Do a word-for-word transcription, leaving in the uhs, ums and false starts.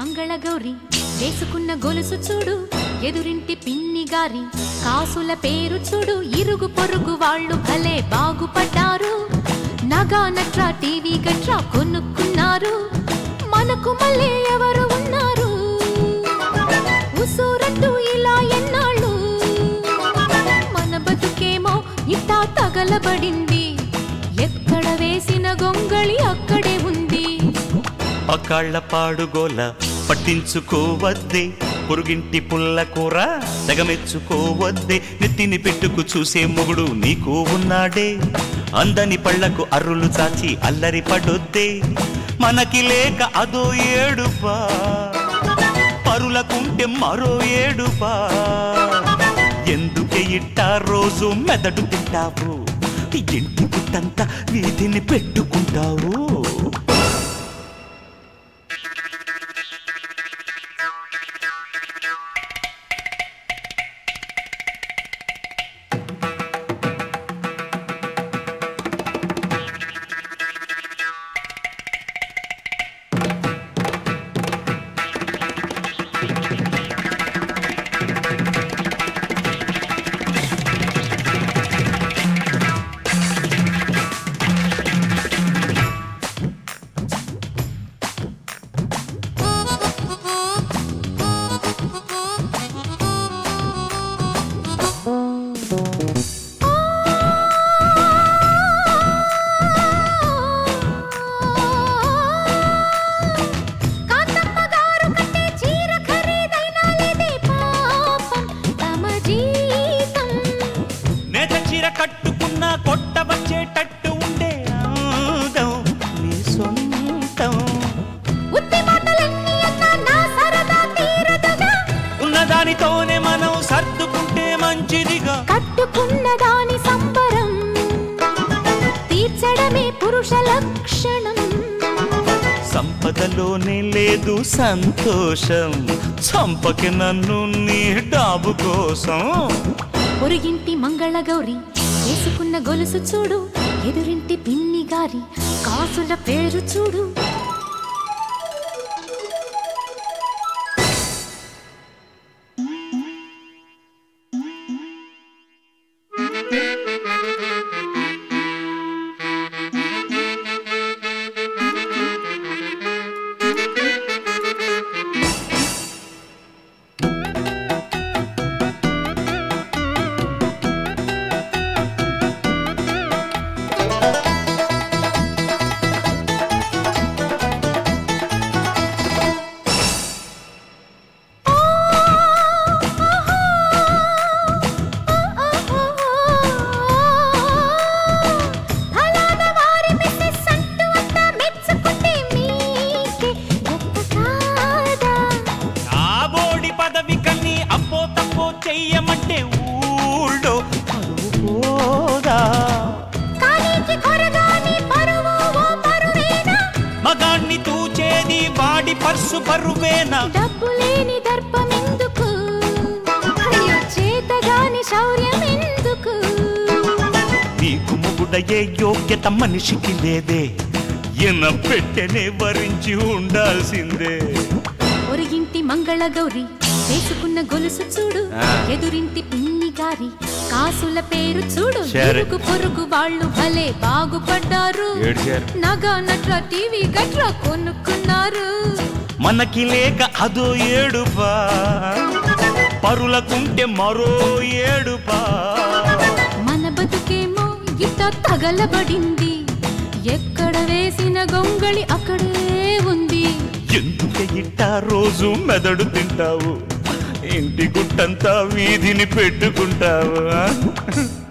మంగళగౌరి వేసుకున్న గొలుసు చూడు ఎదురింటి పిన్ని గారి కాసుల పేరు చూడు ఇరుగు పొరుగు వాళ్ళు భలే బాగుపడ్డారు నగా నట్రా టీవీ గట్రా కొనుక్కున్నారు మనకు మళ్ళీ ఎవరు ఉన్నారు ఉసూరట్టు ఇలా ఎన్నాళ్ళు మన బతుకేమో ఇట్టా తగలబడింది ఎక్కడ వేసిన గొంగళి అక్కడే ఉంది పకాళ్ళ పాడుగోల పట్టించుకోవద్దే పొరుగింటి పుల్ల కూర తెగమెచ్చుకోవద్దే నెత్తిని పెట్టుకు చూసే మొగుడు నీకు ఉన్నాడే అందని పళ్లకు అర్రులు చాచి అల్లరి పడొద్దే మనకి లేక అదో ఏడుపా పరులకుంటే మరో ఏడుపా ఎందుకే ఇట్టా రోజు మెదడు తింటావు ఇంటి పుట్టంతా వీధిని పెట్టుకుంటావు కట్టుకున్న కొట్ట వచ్చేటట్టు ఉండే అందం నీ సొంతం ఉన్నదానితోనే మనం సర్దుకుంటే మంచిదిగా కట్టుకున్న దాని సంబరం తీర్చడమే పురుష లక్షణం సంపదలోనే లేదు సంతోషం చంపకి నన్ను నీ డాబు కోసం పొరుగింటి మంగళగౌరి వేసుకున్న గొలుసు చూడు ఎదురింటి పిన్ని గారి కాసుల పేరు చూడు చెయ్యమంటే ఊళ్ళో పరువుదా మగాణ్ణి తూచేది వాడి పర్సు పరువేనా డబ్బు లేని దర్పమెందుకు చేతగాని శౌర్యం ఎందుకు నీకు మొగుడయ్యే యోగ్యత మనిషికి లేదే ఎన పెట్టెనే వరించి ఉండాల్సిందే పొరుగింటి మంగళగౌరి వేసుకున్న గొలుసు చూడు ఎదురింటి పిన్ని గారి కాసుల పేరు చూడు ఇరుగు పొరుగు వాళ్ళు భలే బాగుపడ్డారు నగా నట్రా టీవీ గట్రా కొనుక్కున్నారు మనకి లేక అదో ఏడుపా పరులకుంటే మరో ఏడుపా మన బతుకేమో ఇట్ట తగలబడింది ఎక్కడ వేసిన గొంగళి అక్కడే ఉంది ఎందుకే ఇట్టా రోజు మెదడు తింటావు ఇంటి గుట్టంతా వీధిని పెట్టుకుంటావు